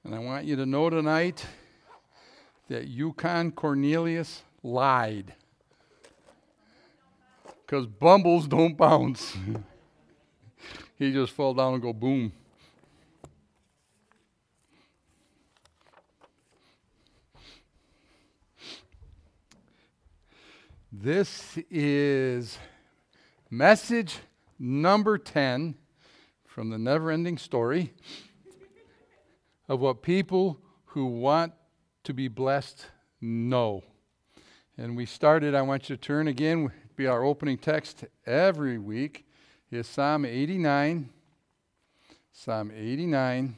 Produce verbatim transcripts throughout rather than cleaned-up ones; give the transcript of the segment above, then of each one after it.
And I want you to know tonight that Yukon Cornelius lied. Because bumbles don't bounce. He just fell down and go boom. This is message number ten from the never-ending story of what people who want to be blessed know. And we started, I want you to turn again, be our opening text every week, is Psalm eighty-nine. Psalm eighty-nine.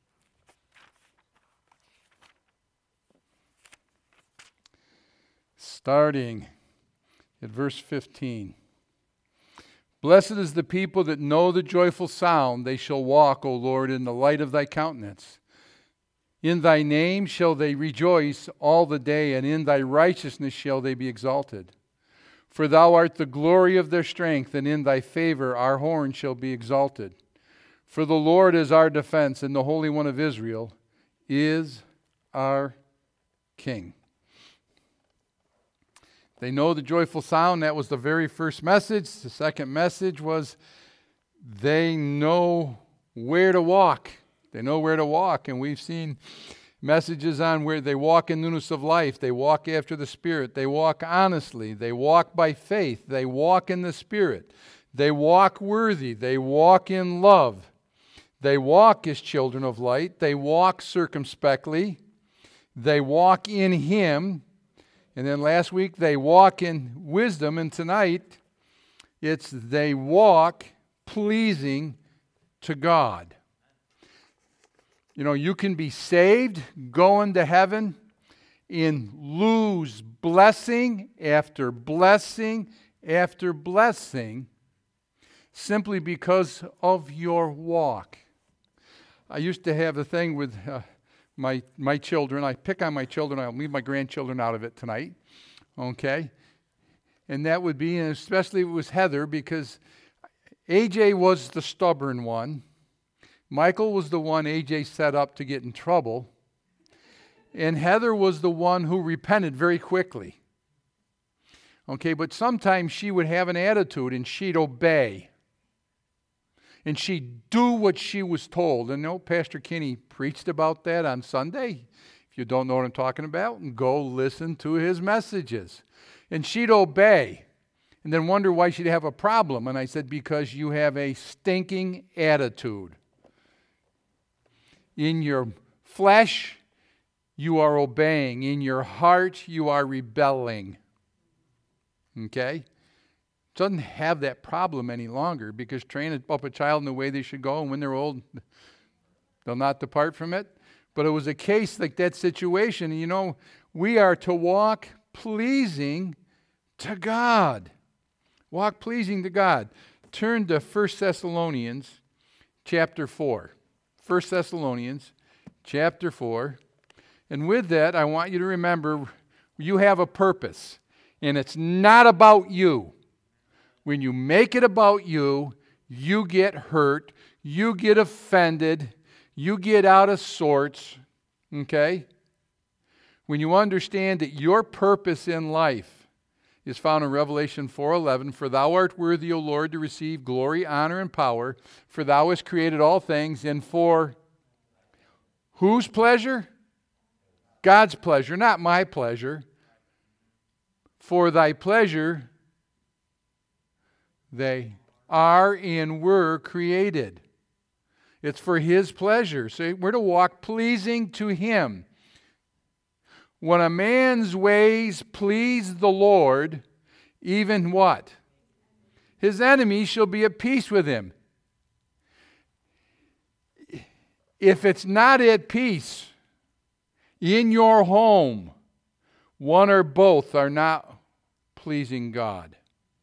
Starting at verse fifteen. Blessed is the people that know the joyful sound. They shall walk, O Lord, in the light of thy countenance. In thy name shall they rejoice all the day, and in thy righteousness shall they be exalted. For thou art the glory of their strength, and in thy favor our horn shall be exalted. For the Lord is our defense, and the Holy One of Israel is our King. They know the joyful sound. That was the very first message. The second message was they know where to walk. They know where to walk. And we've seen messages on where they walk in newness of life. They walk after the Spirit. They walk honestly. They walk by faith. They walk in the Spirit. They walk worthy. They walk in love. They walk as children of light. They walk circumspectly. They walk in Him. And then last week, they walk in wisdom. And tonight, it's they walk pleasing to God. You know, you can be saved, going to heaven, and lose blessing after blessing after blessing simply because of your walk. I used to have a thing with uh, my my children. I pick on my children. I'll leave my grandchildren out of it tonight. Okay? And that would be, and especially it was Heather, because A J was the stubborn one. Michael was the one A J set up to get in trouble. And Heather was the one who repented very quickly. Okay, but sometimes she would have an attitude and she'd obey. And she'd do what she was told. And you know, Pastor Kinney preached about that on Sunday. If you don't know what I'm talking about, go listen to his messages. And she'd obey. And then wonder why she'd have a problem. And I said, because you have a stinking attitude. In your flesh, you are obeying. In your heart, you are rebelling. Okay? Doesn't have that problem any longer, because train up a child in the way they should go, and when they're old, they'll not depart from it. But it was a case like that situation. And you know, we are to walk pleasing to God. Walk pleasing to God. Turn to First Thessalonians chapter four. First Thessalonians chapter four. And with that, I want you to remember you have a purpose. And it's not about you. When you make it about you, you get hurt, you get offended, you get out of sorts, okay? When you understand that your purpose in life is found in Revelation four eleven, for thou art worthy, O Lord, to receive glory, honor, and power, for thou hast created all things, and for whose pleasure? God's pleasure, not my pleasure. For thy pleasure they are and were created. It's for His pleasure. So we're to walk pleasing to Him. When a man's ways please the Lord, even what? His enemies shall be at peace with him. If it's not at peace in your home, one or both are not pleasing God.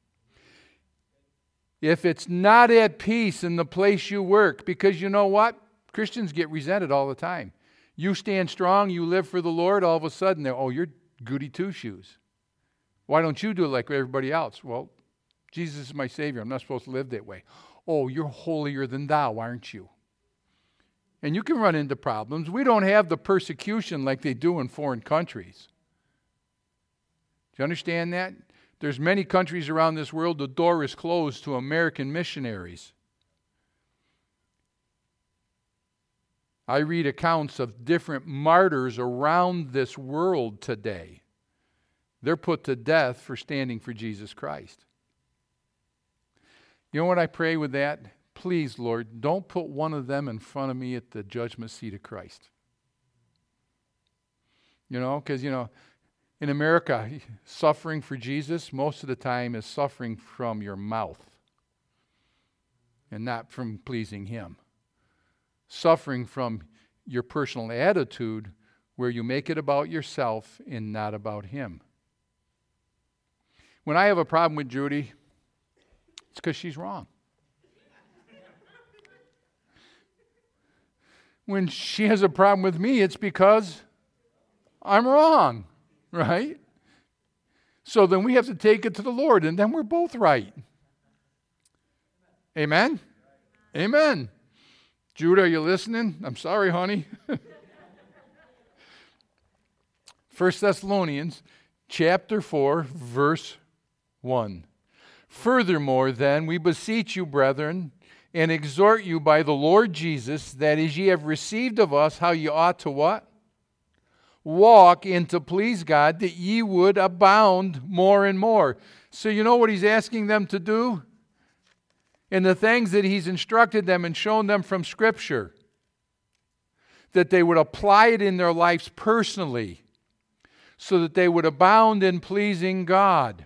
If it's not at peace in the place you work, because you know what? Christians get resented all the time. You stand strong, you live for the Lord, all of a sudden, they're, oh, you're goody two-shoes. Why don't you do it like everybody else? Well, Jesus is my Savior. I'm not supposed to live that way. Oh, you're holier than thou, aren't you? And you can run into problems. We don't have the persecution like they do in foreign countries. Do you understand that? There's many countries around this world, the door is closed to American missionaries. I read accounts of different martyrs around this world today. They're put to death for standing for Jesus Christ. You know what I pray with that? Please, Lord, don't put one of them in front of me at the judgment seat of Christ. You know, because, you know, in America, suffering for Jesus most of the time is suffering from your mouth and not from pleasing Him. Suffering from your personal attitude where you make it about yourself and not about Him. When I have a problem with Judy, it's because she's wrong. When she has a problem with me, it's because I'm wrong, right? So then we have to take it to the Lord, and then we're both right. Amen? Amen. Judah, are you listening? I'm sorry, honey. First Thessalonians chapter four, verse one. Furthermore, then, we beseech you, brethren, and exhort you by the Lord Jesus, that as ye have received of us how ye ought to what? Walk and to please God, that ye would abound more and more. So you know what he's asking them to do? And the things that he's instructed them and shown them from Scripture, that they would apply it in their lives personally, so that they would abound in pleasing God.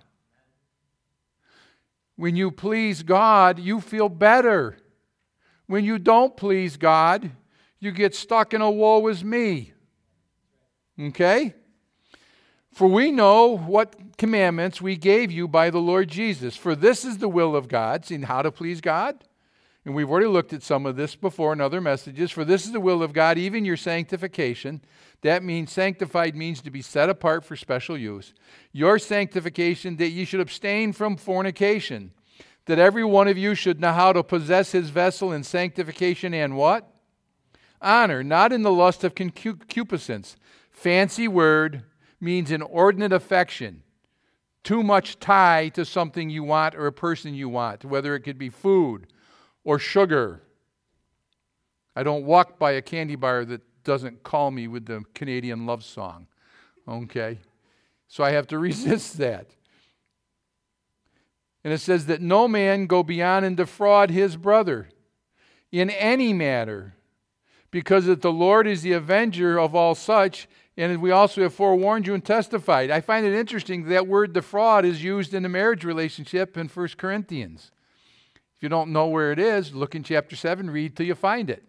When you please God, you feel better. When you don't please God, you get stuck in a woe is me. Okay? For we know what commandments we gave you by the Lord Jesus. For this is the will of God, seeing how to please God. And we've already looked at some of this before in other messages. For this is the will of God, even your sanctification. That means sanctified means to be set apart for special use. Your sanctification, that ye should abstain from fornication. That every one of you should know how to possess his vessel in sanctification and what? Honor, not in the lust of concupiscence. Fancy word, means inordinate affection. Too much tie to something you want or a person you want, whether it could be food or sugar. I don't walk by a candy bar that doesn't call me with the Canadian love song. Okay? So I have to resist that. And it says that no man go beyond and defraud his brother in any matter, because that the Lord is the avenger of all such, and we also have forewarned you and testified. I find it interesting that word defraud is used in a marriage relationship in First Corinthians. If you don't know where it is, look in chapter seven, read till you find it.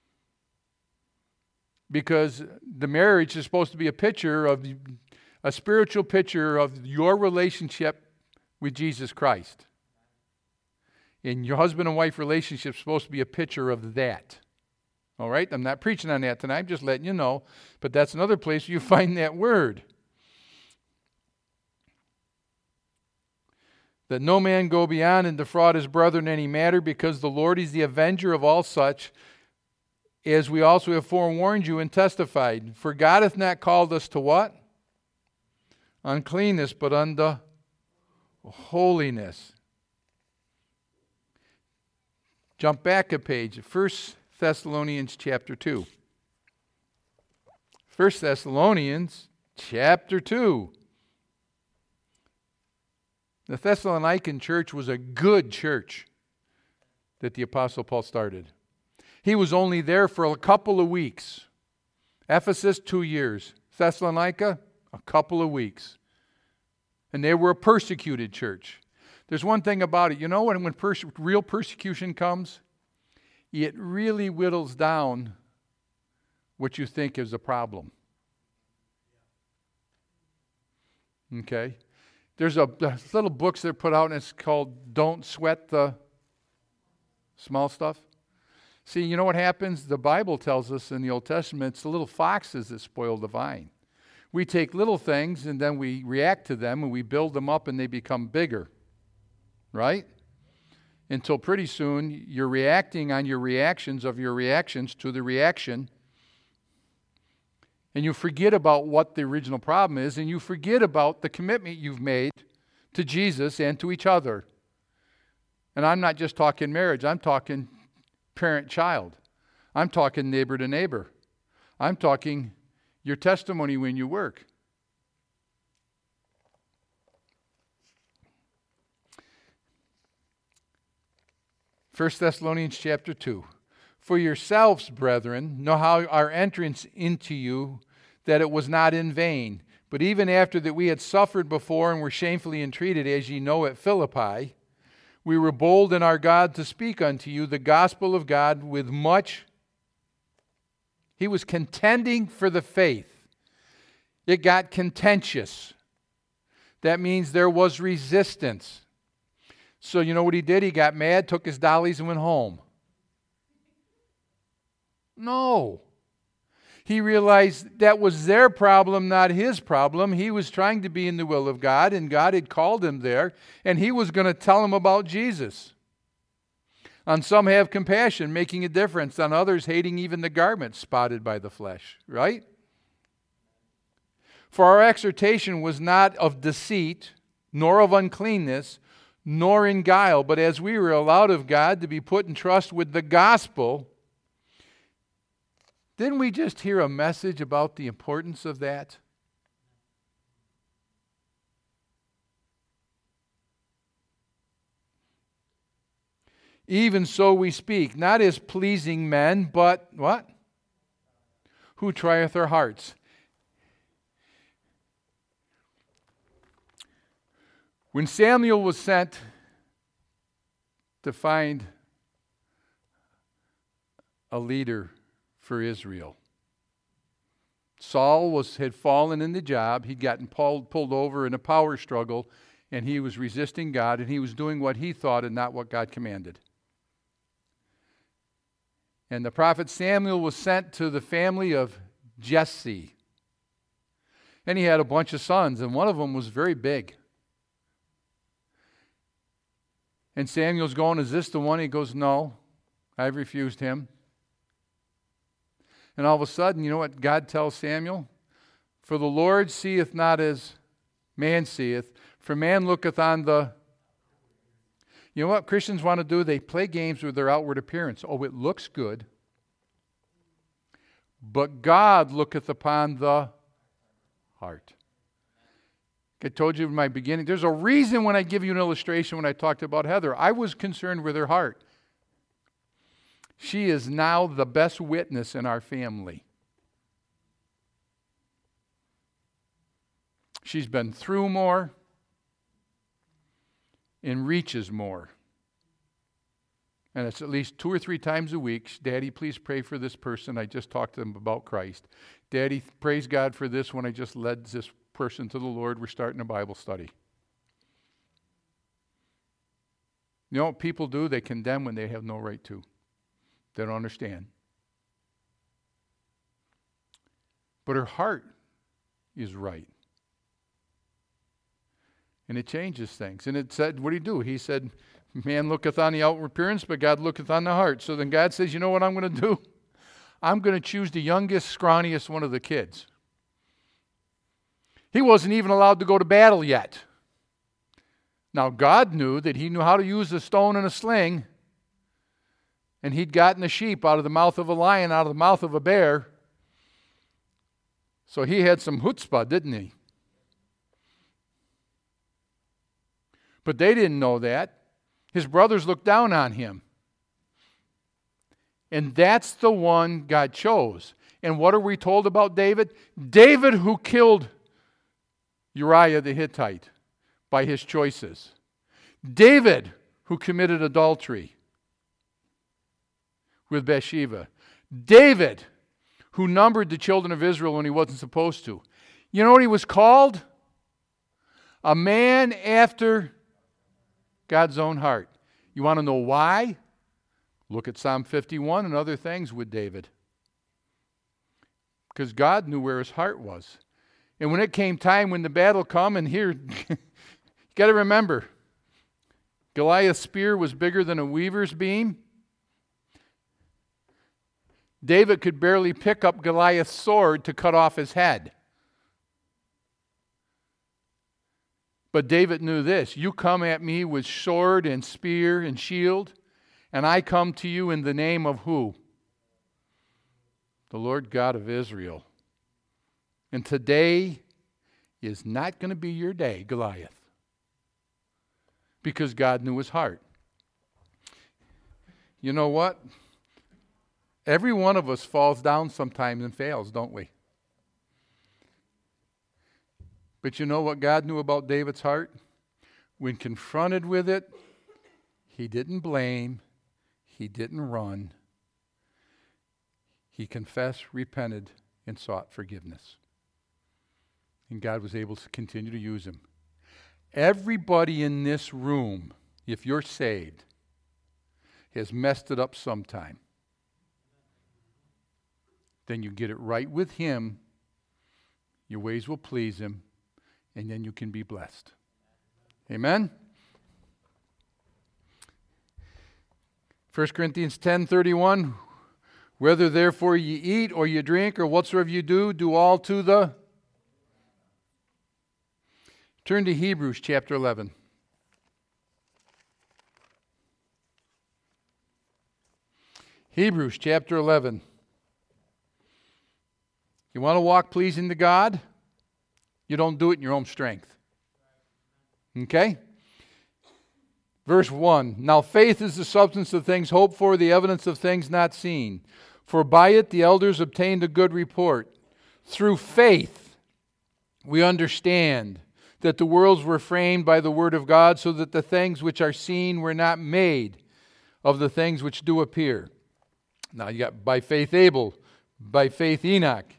Because the marriage is supposed to be a picture of, a spiritual picture of your relationship with Jesus Christ. And your husband and wife relationship is supposed to be a picture of that. All right? I'm not preaching on that tonight. I'm just letting you know. But that's another place you find that word. That no man go beyond and defraud his brother in any matter, because the Lord is the avenger of all such, as we also have forewarned you and testified. For God hath not called us to what? Uncleanness, but unto holiness. Jump back a page. First Thessalonians chapter two. First Thessalonians chapter two. The Thessalonican church was a good church that the Apostle Paul started. He was only there for a couple of weeks. Ephesus, two years. Thessalonica, a couple of weeks. And they were a persecuted church. There's one thing about it. You know, when, when pers- real persecution comes, it really whittles down what you think is a problem. Okay? There's a, a little books that are put out, and it's called Don't Sweat the Small Stuff. See, you know what happens? The Bible tells us in the Old Testament, it's the little foxes that spoil the vine. We take little things and then we react to them and we build them up and they become bigger. Right? until pretty soon you're reacting on your reactions of your reactions to the reaction. And you forget about what the original problem is, and you forget about the commitment you've made to Jesus and to each other. And I'm not just talking marriage, I'm talking parent-child. I'm talking neighbor to neighbor. I'm talking your testimony when you work. First Thessalonians chapter two. For yourselves, brethren, know how our entrance into you, that it was not in vain. But even after that we had suffered before and were shamefully entreated, as ye know at Philippi, we were bold in our God to speak unto you the gospel of God with much. He was contending for the faith. It got contentious. That means there was resistance. So you know what he did? He got mad, took his dollies, and went home. No. He realized that was their problem, not his problem. He was trying to be in the will of God, and God had called him there, and he was going to tell them about Jesus. On some have compassion, making a difference. On others, hating even the garment spotted by the flesh. Right? For our exhortation was not of deceit, nor of uncleanness, nor in guile, but as we were allowed of God to be put in trust with the gospel. Didn't we just hear a message about the importance of that? Even so we speak, not as pleasing men, but what? Who trieth our hearts. When Samuel was sent to find a leader for Israel, Saul was had fallen in the job. He'd gotten pulled, pulled over in a power struggle, and he was resisting God, and he was doing what he thought and not what God commanded. And the prophet Samuel was sent to the family of Jesse. And he had a bunch of sons, and one of them was very big. And Samuel's going, is this the one? He goes, no, I've refused him. And all of a sudden, you know what God tells Samuel? For the Lord seeth not as man seeth, for man looketh on the... You know what Christians want to do? They play games with their outward appearance. Oh, it looks good. But God looketh upon the heart. I told you in my beginning, there's a reason when I give you an illustration when I talked about Heather. I was concerned with her heart. She is now the best witness in our family. She's been through more and reaches more. And it's at least two or three times a week. Daddy, please pray for this person. I just talked to them about Christ. Daddy, praise God for this one. I just led this person to the Lord. We're starting a Bible study. You know what people do? They condemn when they have no right to. They don't understand. But her heart is right. And it changes things. And it said, what did he do? He said, man looketh on the outward appearance, but God looketh on the heart. So then God says, you know what I'm going to do? I'm going to choose the youngest, scrawniest one of the kids. He wasn't even allowed to go to battle yet. Now, God knew that he knew how to use a stone and a sling, and he'd gotten a sheep out of the mouth of a lion, out of the mouth of a bear. So he had some chutzpah, didn't he? But they didn't know that. His brothers looked down on him. And that's the one God chose. And what are we told about David? David who killed Uriah the Hittite by his choices. David who committed adultery with Bathsheba. David who numbered the children of Israel when he wasn't supposed to. You know what he was called? A man after God's own heart. You want to know why? Look at Psalm fifty-one and other things with David. Because God knew where his heart was. And when it came time when the battle come, and here, you got to remember, Goliath's spear was bigger than a weaver's beam. David could barely pick up Goliath's sword to cut off his head. But David knew this: you come at me with sword and spear and shield, and I come to you in the name of who? The Lord God of Israel. And today is not going to be your day, Goliath, because God knew his heart. You know what? Every one of us falls down sometimes and fails, don't we? But you know what God knew about David's heart? When confronted with it, he didn't blame, he didn't run. He confessed, repented, and sought forgiveness. And God was able to continue to use him. Everybody in this room, if you're saved, has messed it up sometime. Then you get it right with him, your ways will please him, and then you can be blessed. Amen? First Corinthians ten thirty-one, whether therefore ye eat or ye drink or whatsoever you do, do all to the... Turn to Hebrews chapter eleven. Hebrews chapter eleven. You want to walk pleasing to God? You don't do it in your own strength. Okay? Verse one. Now faith is the substance of things hoped for, the evidence of things not seen. For by it the elders obtained a good report. Through faith we understand that the worlds were framed by the word of God, so that the things which are seen were not made of the things which do appear. Now you got by faith Abel, by faith Enoch.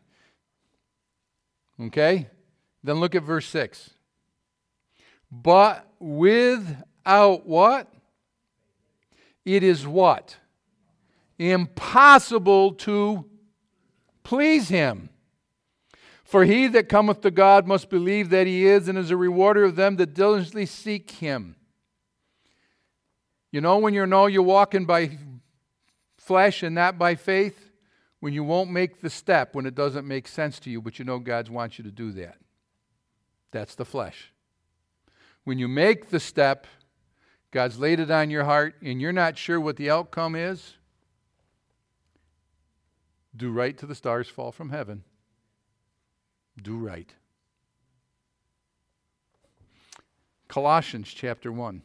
Okay? Then look at verse six. But without what? It is what? Impossible to please him. For he that cometh to God must believe that he is, and is a rewarder of them that diligently seek him. You know when you know you're walking by flesh and not by faith? When you won't make the step when it doesn't make sense to you, but you know God wants you to do that. That's the flesh. When you make the step, God's laid it on your heart, and you're not sure what the outcome is, do right till the stars fall from heaven. Do right. Colossians chapter one.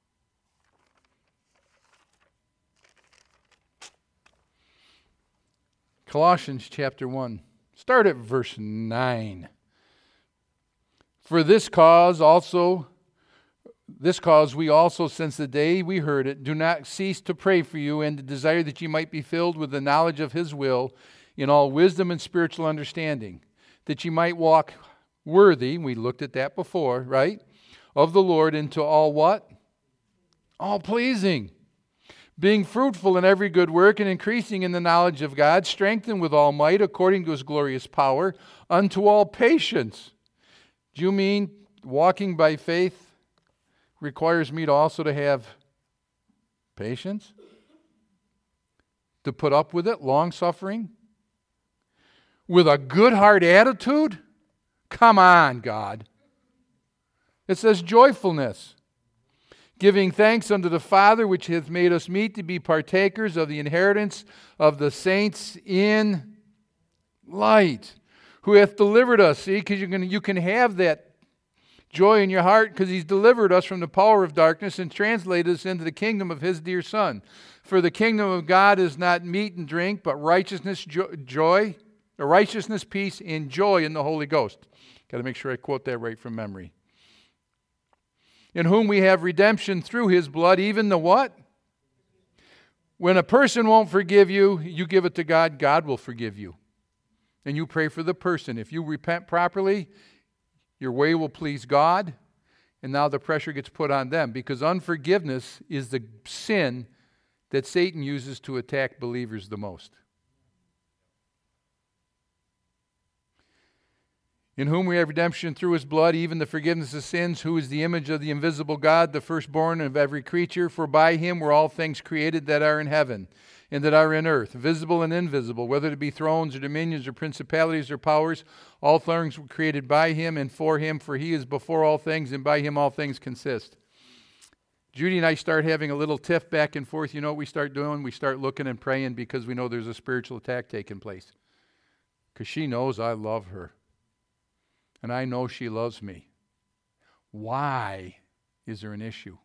Colossians chapter one. Start at verse nine. For this cause also, this cause we also, since the day we heard it, do not cease to pray for you, and to desire that ye might be filled with the knowledge of his will, in all wisdom and spiritual understanding, that ye might walk worthy, we looked at that before, right, of the Lord, into all what? All pleasing. Being fruitful in every good work, and increasing in the knowledge of God, strengthened with all might according to his glorious power, unto all patience. Do you mean walking by faith requires me to also to have patience? To put up with it, long-suffering? With a good heart attitude? Come on, God. It says joyfulness. Giving thanks unto the Father, which hath made us meet to be partakers of the inheritance of the saints in light, who hath delivered us. See, because you can, you can have that joy in your heart because he's delivered us from the power of darkness and translated us into the kingdom of his dear Son. For the kingdom of God is not meat and drink, but righteousness, jo- joy, or righteousness, peace, and joy in the Holy Ghost. Got to make sure I quote that right from memory. In whom we have redemption through his blood, even the what? When a person won't forgive you, you give it to God, God will forgive you. And you pray for the person. If you repent properly, your way will please God, and now the pressure gets put on them, because unforgiveness is the sin that Satan uses to attack believers the most. in whom we have redemption through his blood, even the forgiveness of sins, who is the image of the invisible God, the firstborn of every creature. For by him were all things created that are in heaven and that are in earth, visible and invisible, whether it be thrones or dominions or principalities or powers. All things were created by him and for him, for he is before all things, and by him all things consist. Judy and I start having a little tiff back and forth. You know what we start doing? We start looking and praying because we know there's a spiritual attack taking place. Because she knows I love her. And I know she loves me. Why is there an issue?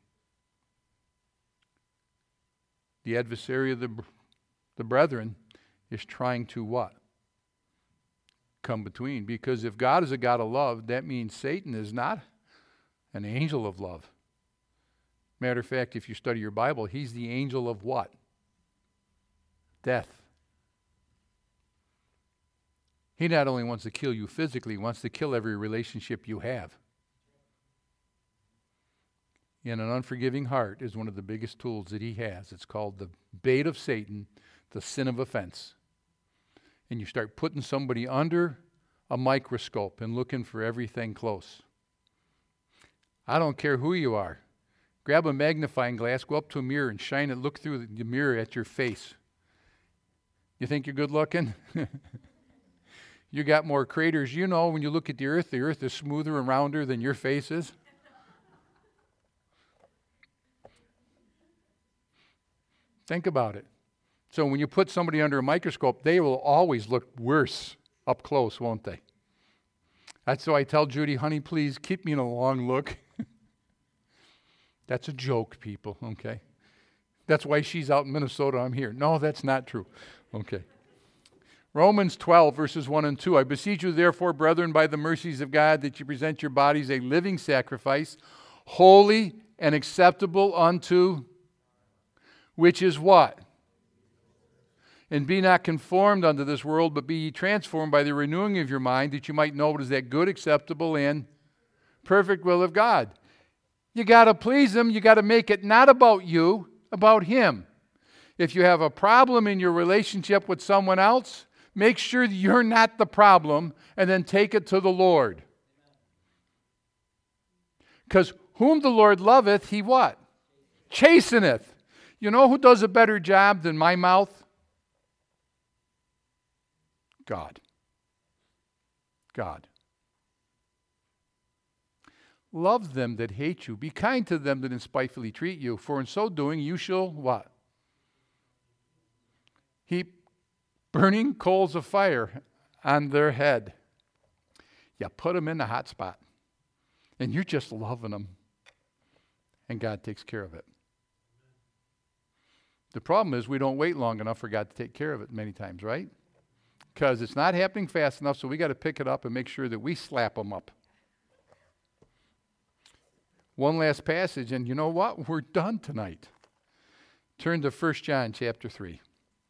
The adversary of the, the brethren is trying to what? Come between. Because if God is a God of love, that means Satan is not an angel of love. Matter of fact, if you study your Bible, he's the angel of what? Death. He not only wants to kill you physically, he wants to kill every relationship you have. And an unforgiving heart is one of the biggest tools that he has. It's called the bait of Satan, the sin of offense. And you start putting somebody under a microscope and looking for everything close. I don't care who you are. Grab a magnifying glass, go up to a mirror and shine it, look through the mirror at your face. You think you're good looking? You got more craters. You know, when you look at the earth, the earth is smoother and rounder than your face is. Think about it. So when you put somebody under a microscope, they will always look worse up close, won't they? That's why I tell Judy, honey, please keep me in a long look. That's a joke, people, okay? That's why she's out in Minnesota, I'm here. No, that's not true. Okay. Romans twelve, verses one and two. I beseech you, therefore, brethren, by the mercies of God, that you present your bodies a living sacrifice, holy and acceptable unto, which is what? And be not conformed unto this world, but be ye transformed by the renewing of your mind, that you might know what is that good, acceptable, and perfect will of God. You got to please him. You got to make it not about you, about him. If you have a problem in your relationship with someone else, make sure that you're not the problem, and then take it to the Lord. Because whom the Lord loveth, he what? Chasteneth. You know who does a better job than my mouth? God. God. Love them that hate you. Be kind to them that despitefully treat you. For in so doing you shall what? Heap burning coals of fire on their head. You put them in the hot spot. And you're just loving them. And God takes care of it. The problem is we don't wait long enough for God to take care of it many times, right? Because it's not happening fast enough, so we got to pick it up and make sure that we slap them up. One last passage, and you know what? We're done tonight. Turn to First John chapter three.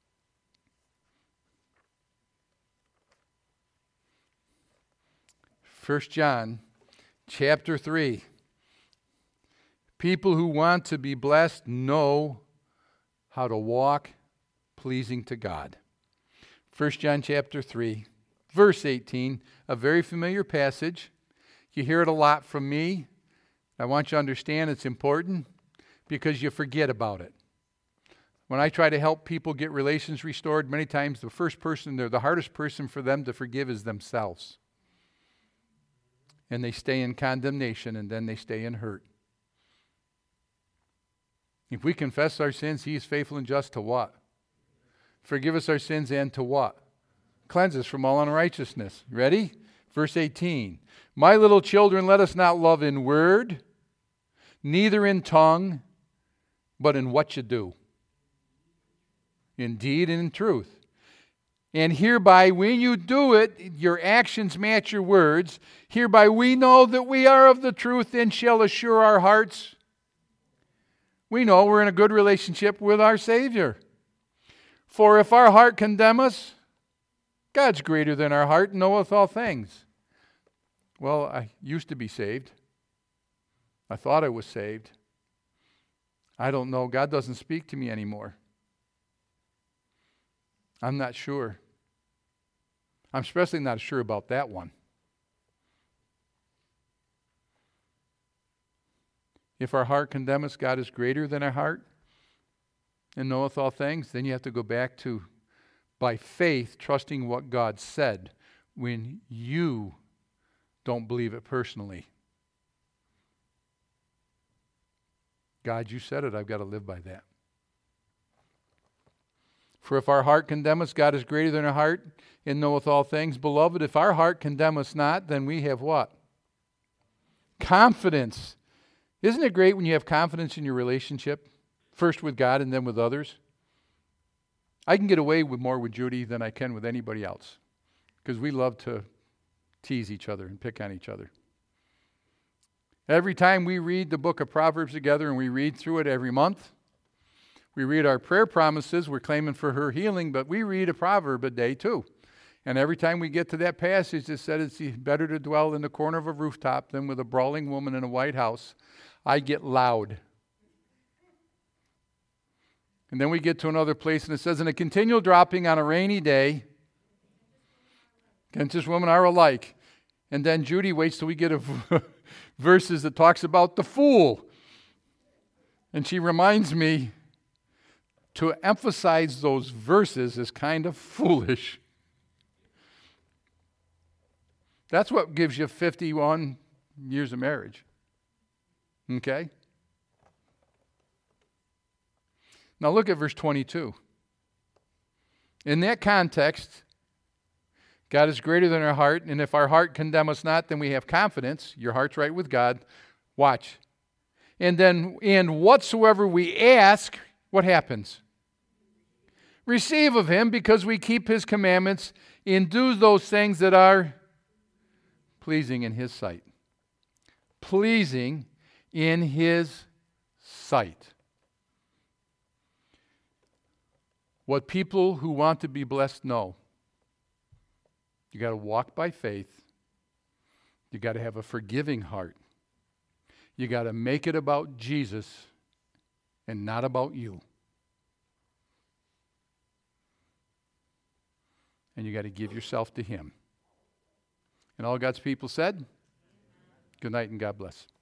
First John chapter three. People who want to be blessed know how to walk pleasing to God. First John chapter three, verse eighteen, a very familiar passage. You hear it a lot from me. I want you to understand it's important because you forget about it. When I try to help people get relations restored, many times the first person, they're the hardest person for them to forgive is themselves. And they stay in condemnation, and then they stay in hurt. If we confess our sins, he is faithful and just to what? Forgive us our sins and to what? Cleanse us from all unrighteousness. Ready? Verse eighteen. My little children, let us not love in word, neither in tongue, but in what you do. In deed and in truth. And hereby, when you do it, your actions match your words. Hereby we know that we are of the truth and shall assure our hearts. We know we're in a good relationship with our Savior. For if our heart condemn us, God's greater than our heart, knoweth all things. Well, I used to be saved. I thought I was saved. I don't know. God doesn't speak to me anymore. I'm not sure. I'm especially not sure about that one. If our heart condemn us, God is greater than our heart and knoweth all things. Then you have to go back to, by faith, trusting what God said when you don't believe it personally. God, you said it. I've got to live by that. For if our heart condemn us, God is greater than our heart and knoweth all things. Beloved, if our heart condemn us not, then we have what? Confidence. Isn't it great when you have confidence in your relationship? First with God and then with others. I can get away with more with Judy than I can with anybody else. Because we love to tease each other and pick on each other. Every time we read the book of Proverbs together, and we read through it every month, we read our prayer promises, we're claiming for her healing, but we read a proverb a day too. And every time we get to that passage that said it's better to dwell in the corner of a rooftop than with a brawling woman in a white house, I get loud. And then we get to another place and it says, in a continual dropping on a rainy day, against this woman are alike. And then Judy waits till we get a verses that talks about the fool. And she reminds me to emphasize those verses is kind of foolish. That's what gives you fifty-one years of marriage. Okay? Now look at verse twenty-two. In that context, God is greater than our heart, and if our heart condemn us not, then we have confidence. Your heart's right with God. Watch. And then, and whatsoever we ask, what happens? Receive of him, because we keep his commandments and do those things that are pleasing in his sight. Pleasing in his sight. What people who want to be blessed know. You got to walk by faith. You got to have a forgiving heart. You got to make it about Jesus and not about you. And you got to give yourself to him. And all God's people said, good night and God bless.